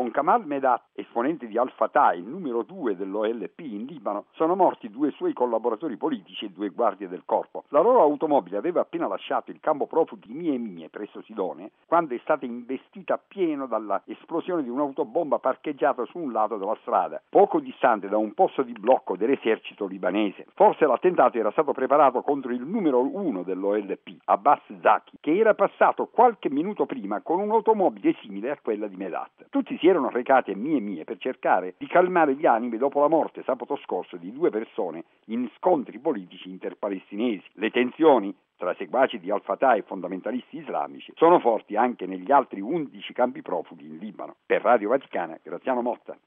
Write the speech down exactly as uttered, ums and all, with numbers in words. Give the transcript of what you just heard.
Con Kamal Medat, esponente di Al-Fatah e numero due dell'O L P in Libano, sono morti due suoi collaboratori politici e due guardie del corpo. La loro automobile aveva appena lasciato il campo profughi di Mie Mie presso Sidone quando è stata investita a pieno dalla esplosione di un'autobomba parcheggiata su un lato della strada, poco distante da un posto di blocco dell'esercito libanese. Forse l'attentato era stato preparato contro il numero uno dell'O L P, Abbas Zaki, che era passato qualche minuto prima con un'automobile simile a quella di Medat. Tutti si erano recati a Mie Mie per cercare di calmare gli animi dopo la morte sabato scorso di due persone in scontri politici interpalestinesi. Le tensioni tra seguaci di Al-Fatah e fondamentalisti islamici sono forti anche negli altri undici campi profughi in Libano. Per Radio Vaticana, Graziano Motta.